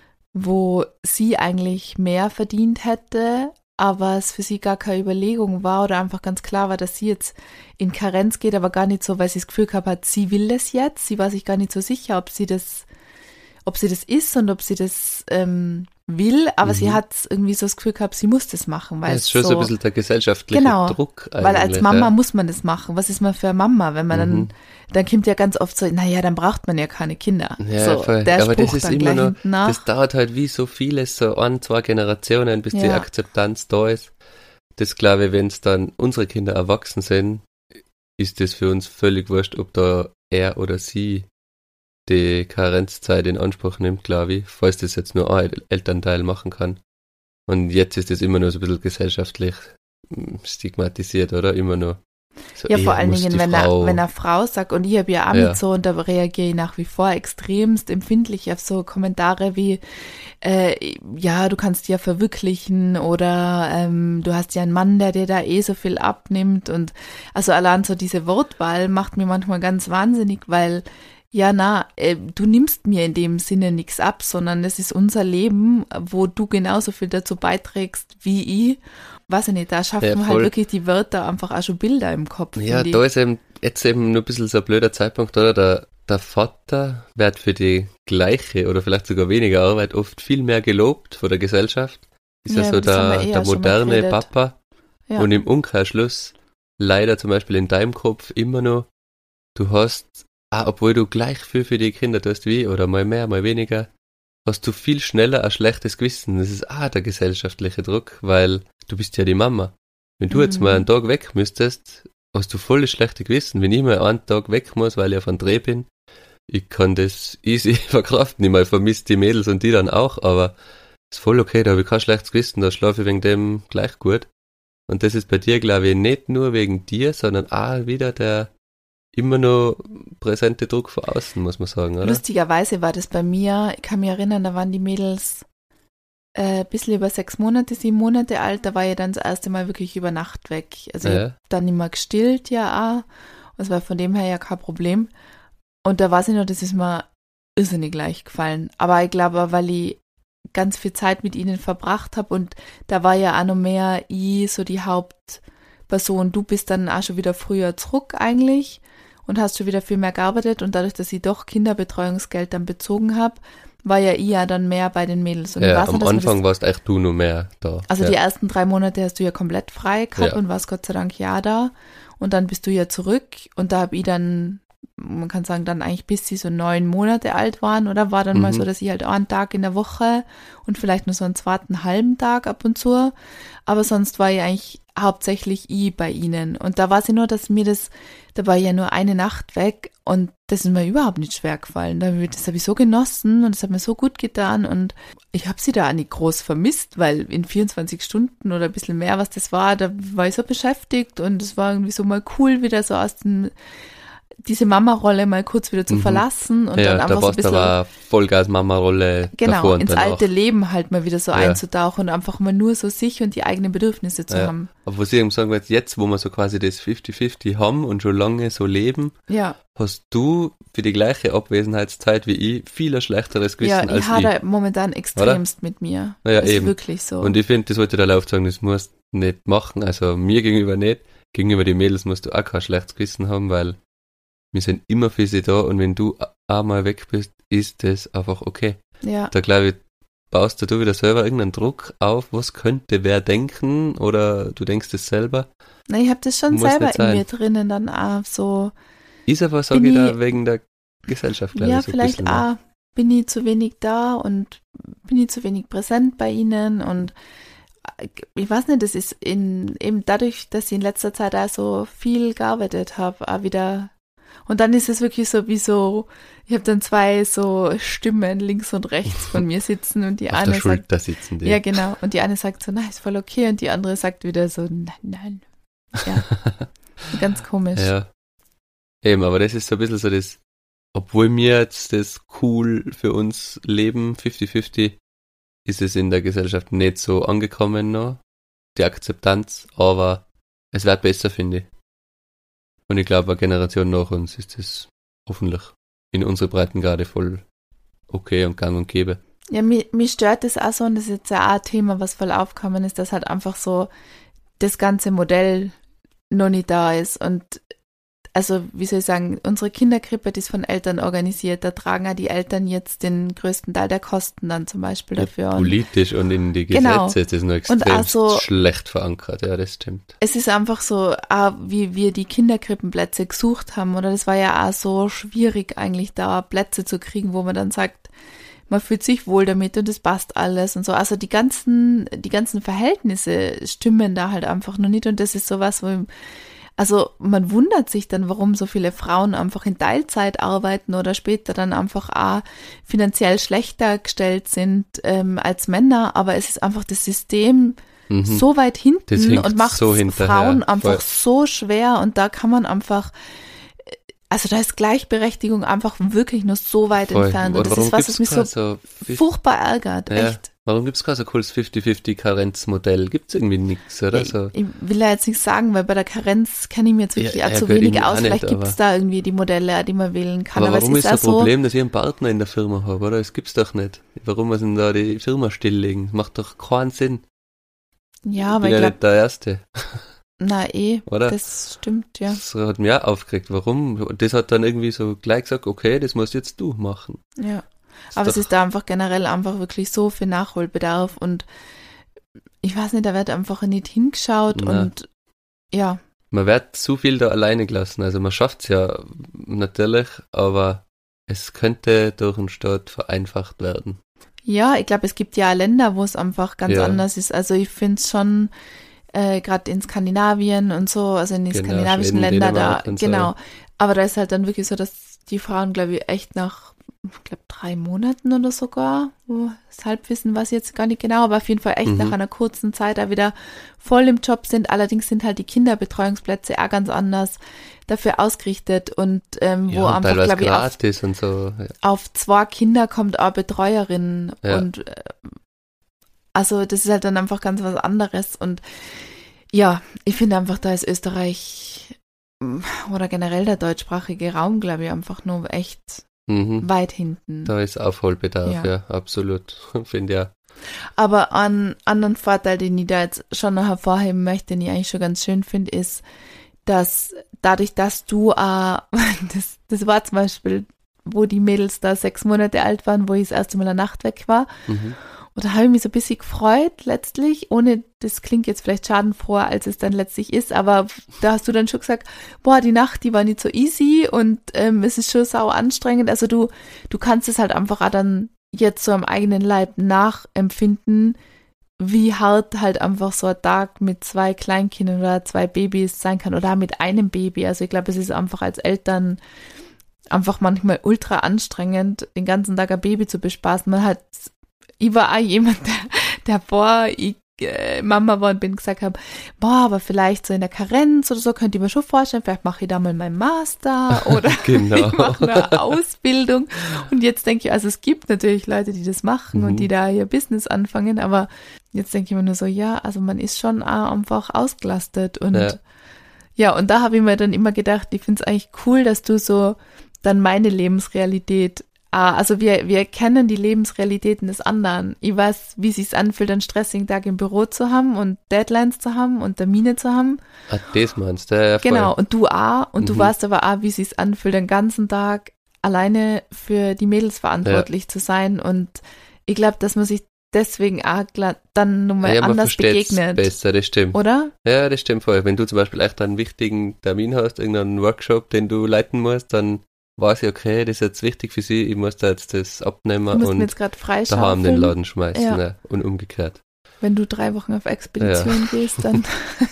wo sie eigentlich mehr verdient hätte, aber es für sie gar keine Überlegung war oder einfach ganz klar war, dass sie jetzt in Karenz geht, aber gar nicht so, weil sie das Gefühl gehabt hat, sie will das jetzt. Sie war sich gar nicht so sicher, ob ob sie das ist und ob sie das will, aber sie hat irgendwie so das Gefühl gehabt, sie muss das machen. Weil das ist schon so ein bisschen der gesellschaftliche Druck eigentlich. Weil als Mama muss man das machen. Was ist man für eine Mama, wenn man dann kommt ja ganz oft so, naja, dann braucht man ja keine Kinder. Ja, so, voll. Der aber Spruch das ist dann immer gleich noch, das dauert halt wie so vieles, so 1-2 Generationen, bis die Akzeptanz da ist. Das glaube ich, wenn es dann unsere Kinder erwachsen sind, ist das für uns völlig wurscht, ob da er oder sie die Karenzzeit in Anspruch nimmt, glaube ich, falls das jetzt nur ein Elternteil machen kann. Und jetzt ist das immer nur so ein bisschen gesellschaftlich stigmatisiert, oder? Immer nur. So, ja, vor allen Dingen, wenn eine Frau sagt, und ich habe ja auch mit so, und da reagiere ich nach wie vor extremst empfindlich auf so Kommentare wie, ja, du kannst dich ja verwirklichen oder du hast ja einen Mann, der dir da so viel abnimmt, und also allein so diese Wortwahl macht mir manchmal ganz wahnsinnig, weil du nimmst mir in dem Sinne nichts ab, sondern es ist unser Leben, wo du genauso viel dazu beiträgst wie ich. Weiß ich nicht, da schaffen halt wirklich die Wörter einfach auch schon Bilder im Kopf. Ja, da ist jetzt eben nur ein bisschen so ein blöder Zeitpunkt, oder? Der Vater wird für die gleiche oder vielleicht sogar weniger Arbeit oft viel mehr gelobt von der Gesellschaft. Ist ja so der moderne Papa. Ja. Und im Umkehrschluss, leider zum Beispiel in deinem Kopf immer noch, du hast, obwohl du gleich viel für die Kinder tust wie, oder mal mehr, mal weniger, hast du viel schneller ein schlechtes Gewissen. Das ist der gesellschaftliche Druck, weil du bist ja die Mama. Wenn du jetzt mal einen Tag weg müsstest, hast du voll das schlechte Gewissen. Wenn ich mal einen Tag weg muss, weil ich auf einem Dreh bin, ich kann das easy verkraften. Ich mal vermisse die Mädels und die dann auch, aber ist voll okay, da habe ich kein schlechtes Gewissen, da schlafe ich wegen dem gleich gut. Und das ist bei dir, glaube ich, nicht nur wegen dir, sondern auch wieder der immer noch präsente Druck von außen, muss man sagen, oder? Lustigerweise war das bei mir, ich kann mich erinnern, da waren die Mädels ein bisschen über 6 Monate, 7 Monate alt, da war ich dann das erste Mal wirklich über Nacht weg. Also ich habe dann immer gestillt, ja auch. Das war von dem her ja kein Problem. Und da weiß ich noch, das ist mir irrsinnig leicht gefallen. Aber ich glaube, weil ich ganz viel Zeit mit ihnen verbracht habe und da war ja auch noch mehr ich so die Hauptperson. Du bist dann auch schon wieder früher zurück eigentlich und hast schon wieder viel mehr gearbeitet, und dadurch, dass ich doch Kinderbetreuungsgeld dann bezogen habe, war ja ich ja dann mehr bei den Mädels. Und ja, am Anfang warst echt du nur mehr da. Also die ersten 3 Monate hast du ja komplett frei gehabt und warst Gott sei Dank ja da. Und dann bist du ja zurück, und da habe ich dann, man kann sagen, dann eigentlich bis sie so 9 Monate alt waren, oder war dann mal so, dass ich halt einen Tag in der Woche und vielleicht nur so einen zweiten halben Tag ab und zu, aber sonst war ich eigentlich hauptsächlich ich bei ihnen. Und da weiß ich nur, dass da war ich ja nur eine Nacht weg, und das ist mir überhaupt nicht schwer gefallen. Das habe ich so genossen und das hat mir so gut getan, und ich habe sie da auch nicht groß vermisst, weil in 24 Stunden oder ein bisschen mehr, was das war, da war ich so beschäftigt, und es war irgendwie so mal cool, wieder so aus diese Mama-Rolle mal kurz wieder zu verlassen und dann einfach so ein bisschen da Vollgas-Mama-Rolle davor und ins alte Leben halt mal wieder so einzutauchen und einfach mal nur so sich und die eigenen Bedürfnisse zu haben. Aber was ich eben sagen wollte, jetzt, wo wir so quasi das 50-50 haben und schon lange so leben, hast du für die gleiche Abwesenheitszeit wie ich viel ein schlechteres Gewissen als ich. Ja, ich habe momentan extremst mit mir. Ja, das eben. Ist wirklich so. Und ich finde, das wollte ich da laut sagen, das musst du nicht machen, also mir gegenüber nicht, gegenüber den Mädels musst du auch kein schlechtes Gewissen haben, weil wir sind immer für sie da, und wenn du einmal weg bist, ist das einfach okay. Ja. Da glaube ich, baust du wieder selber irgendeinen Druck auf, was könnte wer denken, oder du denkst es selber. Na, ich habe das schon selber in mir drinnen dann auch so. Ist aber, sage ich da, wegen der Gesellschaft, glaube ich. Ja, so vielleicht auch, bin ich zu wenig da und bin ich zu wenig präsent bei ihnen, und ich weiß nicht, das ist eben dadurch, dass ich in letzter Zeit auch so viel gearbeitet habe, auch wieder. Und dann ist es wirklich so wie so, ich habe dann 2 so Stimmen links und rechts von mir sitzen, und die auf eine der Schulter sagt, sitzen die. Ja, genau, und die eine sagt so, nein, ist voll okay, und die andere sagt wieder so, nein. Ja, ganz komisch. Ja, eben, aber das ist so ein bisschen so das, obwohl wir jetzt das cool für uns leben, 50-50, ist es in der Gesellschaft nicht so angekommen noch, die Akzeptanz, aber es wird besser, finde ich. Und ich glaube, eine Generation nach uns ist das hoffentlich in unsere Breitengrade voll okay und gang und gäbe. Ja, mich stört das auch so, und das ist jetzt ja auch ein Thema, was voll aufgekommen ist, dass halt einfach so das ganze Modell noch nicht da ist. Und also wie soll ich sagen, unsere Kinderkrippe, die ist von Eltern organisiert, da tragen ja die Eltern jetzt den größten Teil der Kosten dann zum Beispiel dafür. Ja, politisch und in die Gesetze Genau. ist das nur extrem also, schlecht verankert, ja, das stimmt. Es ist einfach so, wie wir die Kinderkrippenplätze gesucht haben, oder das war ja auch so schwierig eigentlich da Plätze zu kriegen, wo man dann sagt, man fühlt sich wohl damit und es passt alles und so. Also die ganzen Verhältnisse stimmen da halt einfach noch nicht und das ist sowas, also man wundert sich dann, warum so viele Frauen einfach in Teilzeit arbeiten oder später dann einfach auch finanziell schlechter gestellt sind als Männer, aber es ist einfach das System so weit hinten und macht so Frauen einfach so schwer und da kann man einfach, also da ist Gleichberechtigung einfach wirklich nur so weit entfernt und das ist was mich so furchtbar ärgert, echt. Warum gibt es kein so cooles 50-50-Karenzmodell? Gibt es irgendwie nichts, oder? Ich will ja jetzt nichts sagen, weil bei der Karenz kenne ich mir jetzt wirklich auch zu wenig aus. Vielleicht gibt es da irgendwie die Modelle, die man wählen kann. Aber warum ist das Problem, dass ich einen Partner in der Firma habe, oder? Das gibt's doch nicht. Warum muss denn da die Firma stilllegen? Das macht doch keinen Sinn. Ja, aber ich bin ja nicht der Erste. Na oder? Das stimmt, ja. Das hat mich auch aufgeregt. Warum? Das hat dann irgendwie so gleich gesagt, okay, das musst jetzt du machen. Ja. Aber es ist da einfach generell einfach wirklich so viel Nachholbedarf und ich weiß nicht, da wird einfach nicht hingeschaut und ja. Man wird zu viel da alleine gelassen, also man schafft es ja natürlich, aber es könnte durch den Staat vereinfacht werden. Ja, ich glaube, es gibt ja Länder, wo es einfach ganz anders ist, also ich finde es schon, gerade in Skandinavien und so, also in den skandinavischen Ländern da, genau, so. Aber da ist halt dann wirklich so, dass die Frauen, glaube ich, echt nach 3 Monaten oder sogar, das Halbwissen weiß ich jetzt gar nicht genau, aber auf jeden Fall echt nach einer kurzen Zeit da wieder voll im Job sind. Allerdings sind halt die Kinderbetreuungsplätze auch ganz anders dafür ausgerichtet und wo einfach, glaube ich, und so. Auf 2 Kinder kommt auch Betreuerin und also das ist halt dann einfach ganz was anderes und ja, ich finde einfach, da ist Österreich oder generell der deutschsprachige Raum, glaube ich, einfach nur echt weit hinten. Da ist Aufholbedarf, ja absolut, finde ich ja. Aber einen anderen Vorteil, den ich da jetzt schon noch hervorheben möchte, den ich eigentlich schon ganz schön finde, ist, dass dadurch, dass du, das war zum Beispiel, wo die Mädels da 6 Monate alt waren, wo ich das erste Mal eine Nacht weg war, und da habe ich mich so ein bisschen gefreut letztlich, ohne, das klingt jetzt vielleicht schadenfroher, als es dann letztlich ist, aber da hast du dann schon gesagt, boah, die Nacht, die war nicht so easy und es ist schon sau anstrengend, also du kannst es halt einfach auch dann jetzt so am eigenen Leib nachempfinden, wie hart halt einfach so ein Tag mit 2 Kleinkindern oder 2 Babys sein kann oder mit einem Baby, also ich glaube, es ist einfach als Eltern einfach manchmal ultra anstrengend, den ganzen Tag ein Baby zu bespaßen, ich war auch jemand, der vor ich Mama war und bin gesagt habe, boah, aber vielleicht so in der Karenz oder so, könnt ihr mir schon vorstellen, vielleicht mache ich da mal meinen Master oder genau. Ich mache eine Ausbildung und jetzt denke ich, also es gibt natürlich Leute, die das machen und die da ihr Business anfangen, aber jetzt denke ich mir nur so, ja, also man ist schon auch einfach ausgelastet und und da habe ich mir dann immer gedacht, ich finde es eigentlich cool, dass du so dann meine Lebensrealität also wir kennen die Lebensrealitäten des anderen. Ich weiß, wie es sich anfühlt, einen stressigen Tag im Büro zu haben und Deadlines zu haben und Termine zu haben. Das meinst du, ja. Genau, und du auch. Und du weißt aber auch, wie es sich anfühlt, den ganzen Tag alleine für die Mädels verantwortlich zu sein. Und ich glaube, dass man sich deswegen auch dann nochmal anders begegnet. Besser, das stimmt. Oder? Ja, das stimmt voll. Wenn du zum Beispiel echt einen wichtigen Termin hast, irgendeinen Workshop, den du leiten musst, dann weiß ich, okay, das ist jetzt wichtig für sie, ich muss da jetzt das abnehmen und jetzt daheim den Laden schmeißen und umgekehrt. Wenn du 3 Wochen auf Expedition gehst, dann...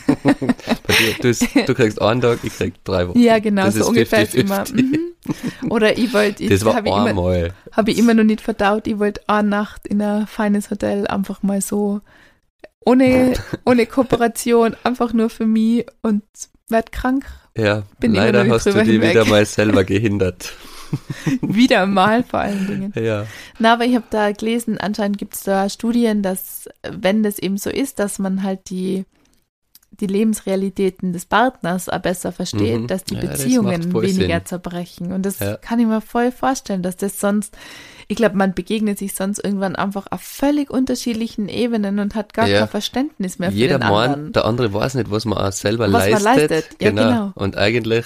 du kriegst einen Tag, ich krieg 3 Wochen. Ja, genau, das so ungefähr ist immer. Oder ich wollte... Das war einmal. Habe ich immer noch nicht verdaut, ich wollte eine Nacht in ein feines Hotel einfach mal so, ohne Kooperation, einfach nur für mich und werd krank. Ja, leider hast du die wieder mal selber gehindert. Wieder mal vor allen Dingen. Ja. Na, aber ich habe da gelesen, anscheinend gibt es da Studien, dass, wenn das eben so ist, dass man halt die Lebensrealitäten des Partners auch besser versteht, dass die Beziehungen weniger zerbrechen. Und das kann ich mir voll vorstellen, dass das sonst, ich glaube, man begegnet sich sonst irgendwann einfach auf völlig unterschiedlichen Ebenen und hat gar kein Verständnis mehr für den anderen. Der andere weiß nicht, was man auch selber leistet. Ja, genau. Und eigentlich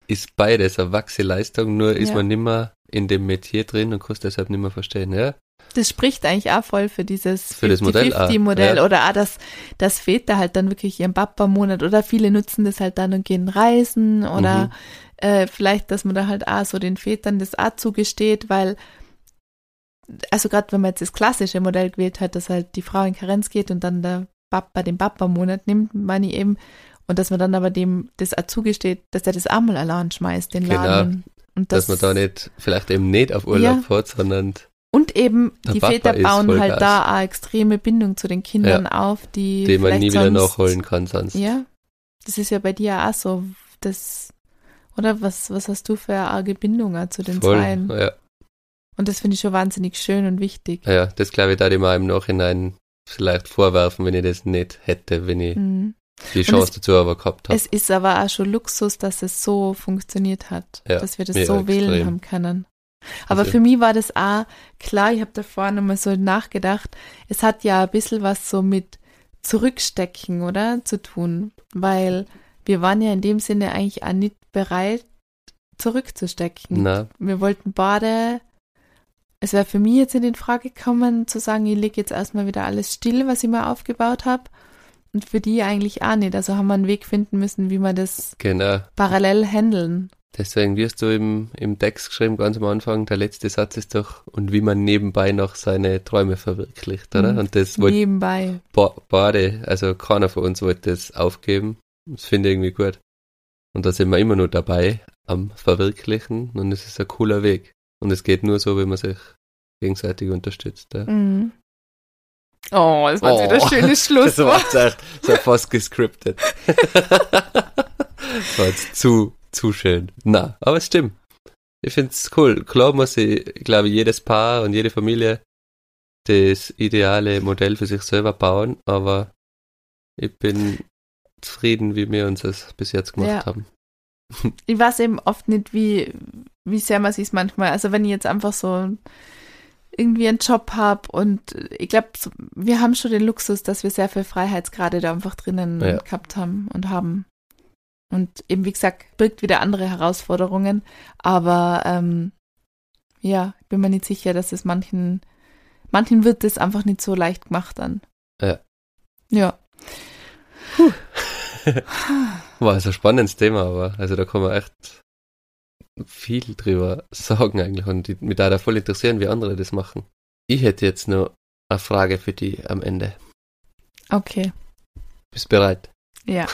ist beides eine Wachseleistung, nur ist Ja. man nimmer in dem Metier drin und kann es deshalb nicht mehr verstehen, ja? Das spricht eigentlich auch voll für dieses Für das Modell auch, 50-50-Modell ja. oder auch, dass Väter halt dann wirklich ihren Papa-Monat oder viele nutzen das halt dann und gehen reisen oder vielleicht, dass man da halt auch so den Vätern das auch zugesteht, weil, also gerade wenn man jetzt das klassische Modell gewählt hat, dass halt die Frau in Karenz geht und dann der Papa den Papa-Monat nimmt, meine ich eben, und dass man dann aber dem das auch zugesteht, dass der das auch mal allein schmeißt, den Genau. Laden. Und Dass man da nicht, vielleicht eben nicht auf Urlaub fährt, sondern und eben, Der die Papa Väter ist bauen Vollgas. halt da eine extreme Bindung zu den Kindern auf, die den man vielleicht nie wieder sonst, nachholen kann sonst. Ja, das ist ja bei dir auch so, das, oder was hast du für eine arge Bindung auch zu den Voll, Zweien? ja. Und das finde ich schon wahnsinnig schön und wichtig. Ja, das glaube ich, da ich mir im Nachhinein vielleicht vorwerfen, wenn ich das nicht hätte, wenn ich Mhm. die Chance dazu aber gehabt habe. Es ist aber auch schon Luxus, dass es so funktioniert hat, Ja, dass wir das mega so wählen extrem. haben können. Aber Also- für mich war das auch klar, ich habe davor nochmal so nachgedacht, es hat ja ein bisschen was so mit Zurückstecken, oder, zu tun, weil wir waren ja in dem Sinne eigentlich auch nicht bereit, zurückzustecken. Na, Wir wollten beide, es wäre für mich jetzt nicht in Frage gekommen, zu sagen, ich lege jetzt erstmal wieder alles still, was ich mal aufgebaut habe. Und für die eigentlich auch nicht. Also haben wir einen Weg finden müssen, wie wir das genau. parallel handeln. Deswegen wirst du im Text geschrieben, ganz am Anfang, der letzte Satz ist doch, und wie man nebenbei noch seine Träume verwirklicht, oder? Mhm. Und das wollte Nebenbei. beide, also keiner von uns wollte das aufgeben. Das finde ich irgendwie gut. Und da sind wir immer nur dabei am Verwirklichen und es ist ein cooler Weg. Und es geht nur so, wenn man sich gegenseitig unterstützt. Ja. Mhm. Oh, das war jetzt wieder ein schönes Das Schlusswort. war jetzt echt so fast gescriptet. Das war jetzt zu schön. Na, aber es stimmt. Ich finde es cool. Klar muss ich glaube, jedes Paar und jede Familie das ideale Modell für sich selber bauen, aber ich bin zufrieden, wie wir uns das bis jetzt gemacht Ja. haben. Ich weiß eben oft nicht, wie sehr man sich manchmal, also wenn ich jetzt einfach so irgendwie einen Job habe und ich glaube, wir haben schon den Luxus, dass wir sehr viel Freiheitsgrade da einfach drinnen Ja. gehabt haben und haben. Und eben, wie gesagt, birgt wieder andere Herausforderungen, aber ja, ich bin mir nicht sicher, dass es manchen wird das einfach nicht so leicht gemacht dann. Ja. Ja. War also ein spannendes Thema, aber also da kann man echt viel drüber sagen eigentlich und mich da voll interessieren, wie andere das machen. Ich hätte jetzt noch eine Frage für dich am Ende. Okay. Bist bereit? Ja.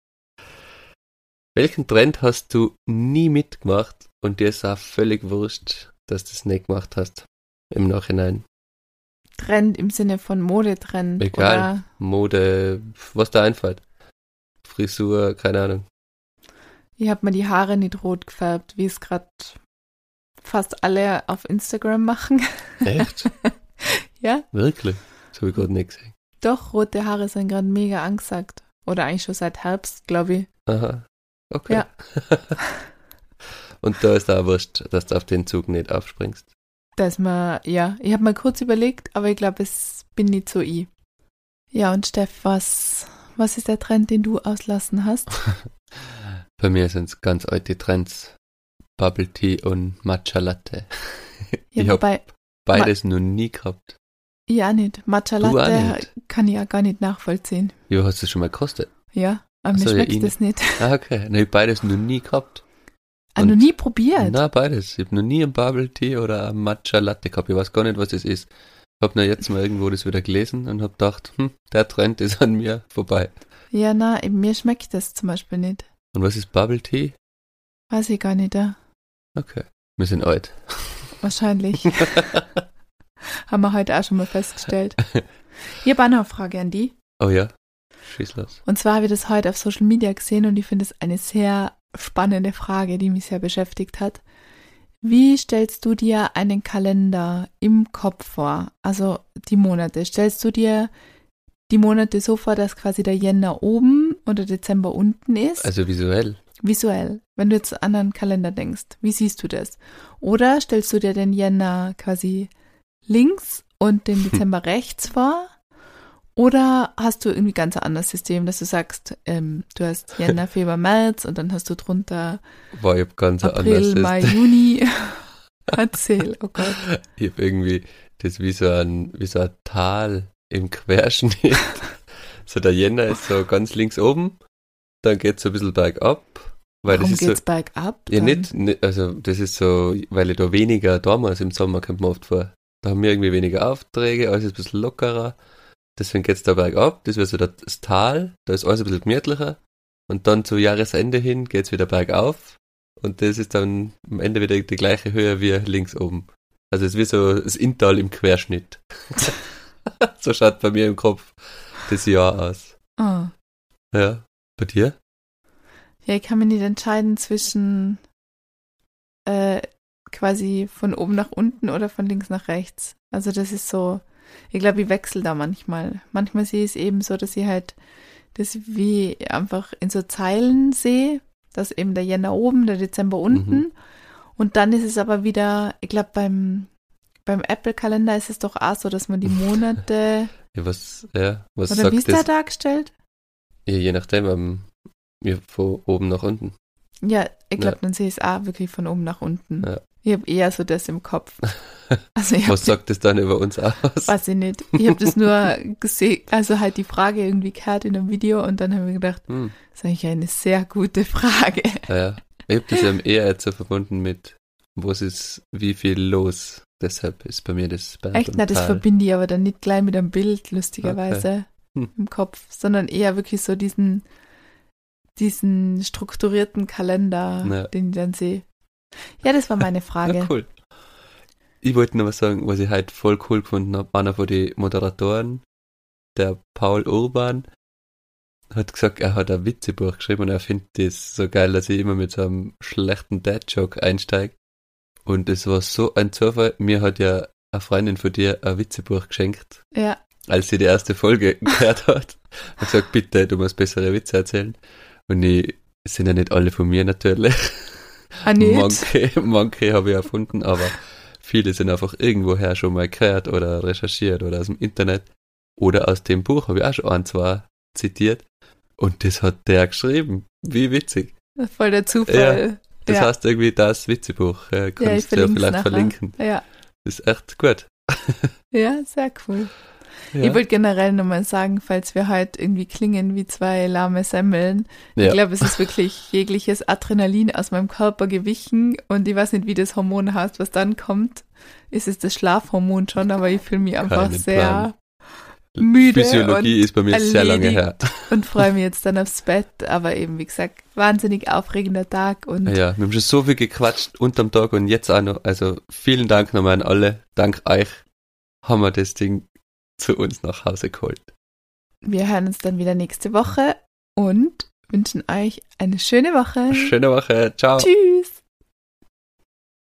Welchen Trend hast du nie mitgemacht und dir ist auch völlig wurscht, dass du es nicht gemacht hast im Nachhinein? Trend im Sinne von Modetrend. Egal. Oder Mode, was da einfällt. Frisur, keine Ahnung. ich habe mir die Haare nicht rot gefärbt, wie es gerade fast alle auf Instagram machen. Echt? Ja, Wirklich? Das habe ich gerade nicht gesehen. doch, rote Haare sind gerade mega angesagt. Oder eigentlich schon seit Herbst, glaube ich. Aha. Okay. Ja. Und da ist auch wurscht, dass du auf den Zug nicht aufspringst. Dass man, ja, ich habe mal kurz überlegt, aber ich glaube, es bin nicht so ich. Ja, und Steff, was ist der Trend, den du auslassen hast? Bei mir sind es ganz alte Trends. Bubble Tea und Matcha Latte. Ja, Ich hab wobei, beides noch nie gehabt. ich auch nicht. Matcha Du auch Latte nicht? kann ich ja gar nicht nachvollziehen. Ja, hast du schon mal gekostet? Ja, aber Ach mir so, ja, schmeckt ich das nicht. Ah, okay. Ich habe beides noch nie gehabt. Ah, noch nie probiert? Na, beides. Ich habe noch nie einen Bubble Tea oder einen Matcha Latte gehabt. Ich weiß gar nicht, was das ist. Ich habe nur jetzt mal irgendwo das wieder gelesen und habe gedacht, der Trend ist an mir vorbei. Ja, na, eben, mir schmeckt das zum Beispiel nicht. Und was ist Bubble Tea? Weiß ich gar nicht, ja. Okay. Wir sind alt. Wahrscheinlich. Haben wir heute auch schon mal festgestellt. Hier war noch eine Frage an die. Oh ja, schieß los. Und zwar habe ich das heute auf Social Media gesehen und ich finde es eine sehr spannende Frage, die mich sehr beschäftigt hat. Wie stellst du dir einen Kalender im Kopf vor? Also die Monate. Stellst du dir die Monate so vor, dass quasi der Jänner oben und der Dezember unten ist? Also visuell. Visuell, wenn du jetzt an einen Kalender denkst, wie siehst du das? Oder stellst du dir den Jänner quasi links und den Dezember rechts vor? Oder hast du irgendwie ganz ein anderes System, dass du sagst, du hast Jänner, Februar, März und dann hast du drunter Boah, ich hab ganz April, anders. Mai, Juni. Erzähl, oh Gott. Ich hab irgendwie das wie so ein Tal im Querschnitt. So der Jänner ist so ganz links oben, dann geht's so ein bisschen bergab. Weil Warum das ist geht's so, bergab? ja dann? nicht, also das ist so, weil ich da weniger da muss im Sommer, kommt man oft vor. Da haben wir irgendwie weniger Aufträge, alles ist ein bisschen lockerer. Deswegen geht's da bergab, das wäre so das Tal, da ist alles ein bisschen gemütlicher. Und dann zu Jahresende hin geht's wieder bergauf. Und das ist dann am Ende wieder die gleiche Höhe wie links oben. Also es ist wie so das Inntal im Querschnitt. So schaut bei mir im Kopf das Jahr aus. Ah. Ja, bei dir? Ja, ich kann mir nicht entscheiden zwischen quasi von oben nach unten oder von links nach rechts. Also das ist so, ich glaube, ich wechsle da manchmal. Manchmal sehe ich es eben so, dass ich halt das wie einfach in so Zeilen sehe, dass eben der Jänner oben, der Dezember unten. Und dann ist es aber wieder, ich glaube, beim Apple-Kalender ist es doch auch so, dass man die Monate, Ja, was oder wie sagt ist der das? dargestellt? Ja, je nachdem, ja, von oben nach unten. Ja, ich glaube, Ja. dann sehe ich es auch wirklich von oben nach unten. Ja. Ich habe eher so das im Kopf. Also ich Was sagt das dann über uns aus? weiß ich nicht. Ich habe das nur gesehen, also halt die Frage irgendwie gehört in einem Video und dann habe ich gedacht, das ist eigentlich eine sehr gute Frage. Ja. Ich habe das ja eher jetzt so verbunden mit, was ist wie viel los. Deshalb ist bei mir das Berg Echt, und na, das Tal. verbinde ich aber dann nicht gleich mit einem Bild, lustigerweise, im Kopf, sondern eher wirklich so diesen strukturierten Kalender, Ja. den ich dann sehe. Ja, das war meine Frage. Ja, cool. Ich wollte noch was sagen, was ich heute voll cool gefunden habe. Einer von den Moderatoren, der Paul Urban, hat gesagt, er hat ein Witzebuch geschrieben und er findet das so geil, dass ich immer mit so einem schlechten Dad-Joke einsteige. Und es war so ein Zufall. Mir hat ja eine Freundin von dir ein Witzebuch geschenkt, Ja, als sie die erste Folge gehört hat. Hat gesagt, bitte, du musst bessere Witze erzählen. Und es sind ja nicht alle von mir natürlich. nicht. Manche habe ich erfunden, aber viele sind einfach irgendwoher schon mal gehört oder recherchiert oder aus dem Internet. Oder aus dem Buch habe ich auch schon ein, zwei zitiert. Und das hat der geschrieben. Wie witzig. Voll der Zufall. Das Ja. heißt irgendwie das Witzebuch. ich Kannst du ja verlinke es vielleicht nachher. verlinken. Ja, Das ist echt gut. ja, sehr cool. Ja. Ich wollte generell nochmal sagen, falls wir heute irgendwie klingen wie zwei lahme Semmeln, Ja. ich glaube, es ist wirklich jegliches Adrenalin aus meinem Körper gewichen und ich weiß nicht, wie das Hormon heißt, was dann kommt. Ist es das Schlafhormon schon, aber ich fühle mich einfach Keinen sehr Plan. müde Physiologie ist bei mir sehr lange her. und freue mich jetzt dann aufs Bett. Aber eben, wie gesagt, wahnsinnig aufregender Tag und Ja, wir haben schon so viel gequatscht unterm Tag und jetzt auch noch. Also vielen Dank nochmal an alle. Dank euch haben wir das Ding zu uns nach Hause geholt. wir hören uns dann wieder nächste Woche und wünschen euch eine schöne Woche. Schöne Woche. Ciao. Tschüss.